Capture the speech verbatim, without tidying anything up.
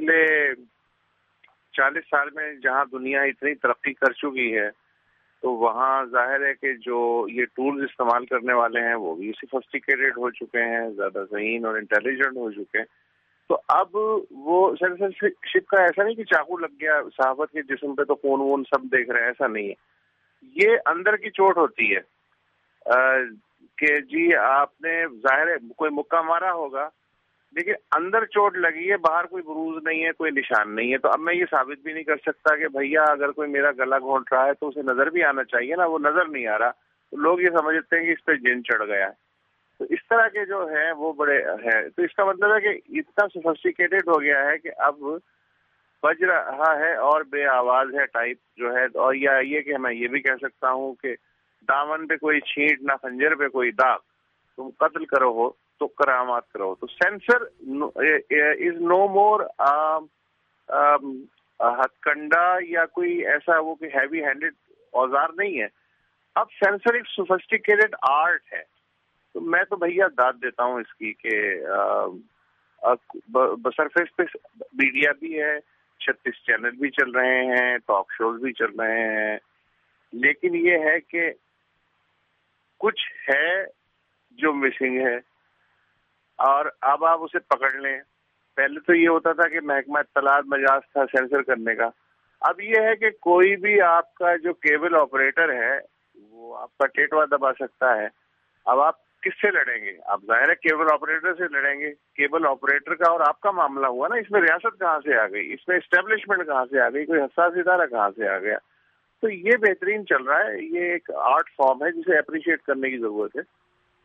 پچھلے چالیس سال میں جہاں دنیا اتنی ترقی کر چکی ہے تو وہاں ظاہر ہے کہ جو یہ ٹولز استعمال کرنے والے ہیں وہ بھی سفسٹیکیٹڈ ہو چکے ہیں، زیادہ ذہین اور انٹیلیجنٹ ہو چکے ہیں. تو اب وہ سینسرشپ کا ایسا نہیں کہ چاقو لگ گیا صحافت کے جسم پہ تو فون وون سب دیکھ رہے ہیں، ایسا نہیں ہے. یہ اندر کی چوٹ ہوتی ہے کہ جی آپ نے ظاہر ہے کوئی مکہ مارا ہوگا لیکن اندر چوٹ لگی ہے، باہر کوئی بروز نہیں ہے، کوئی نشان نہیں ہے. تو اب میں یہ ثابت بھی نہیں کر سکتا کہ بھیا اگر کوئی میرا گلا گھونٹ رہا ہے تو اسے نظر بھی آنا چاہیے نا، وہ نظر نہیں آ رہا. تو لوگ یہ سمجھتے ہیں کہ اس پہ جن چڑھ گیا ہے. تو اس طرح کے جو ہیں وہ بڑے ہیں. تو اس کا مطلب ہے کہ اتنا سوفسٹیکیٹڈ ہو گیا ہے کہ اب بج رہا ہے اور بے آواز ہے ٹائپ جو ہے. اور یا یہ کہ میں یہ بھی کہہ سکتا ہوں کہ دامن پہ کوئی چھینٹ نہ خنجر پہ کوئی داغ، تم قتل کرو ہو تو کرامات کرو. تو سینسر از نو مور ہتھ کنڈا یا کوئی ایسا وہ کہ ہیوی ہینڈڈ اوزار نہیں ہے. اب سینسر ایک سوفسٹیکیٹڈ آرٹ ہے. تو میں تو بھیا داد دیتا ہوں اس کی کہ بسرفیس پہ میڈیا بھی ہے، چھتیس چینل بھی چل رہے ہیں، ٹاک شوز بھی چل رہے ہیں، لیکن یہ ہے کہ کچھ ہے جو مسنگ ہے اور اب آپ اسے پکڑ لیں. پہلے تو یہ ہوتا تھا کہ محکمہ اطلاعات مجاز تھا سینسر کرنے کا. اب یہ ہے کہ کوئی بھی آپ کا جو کیبل آپریٹر ہے وہ آپ کا ٹیٹوا دبا سکتا ہے. اب آپ کس سے لڑیں گے؟ آپ ظاہر ہے کیبل آپریٹر سے لڑیں گے. کیبل آپریٹر کا اور آپ کا معاملہ ہوا نا، اس میں ریاست کہاں سے آ گئی، اس میں اسٹیبلشمنٹ کہاں سے آ گئی، کوئی حساس ادارہ کہاں سے آ گیا. تو یہ بہترین چل رہا ہے. یہ ایک آرٹ فارم ہے جسے اپریشیٹ کرنے کی ضرورت ہے.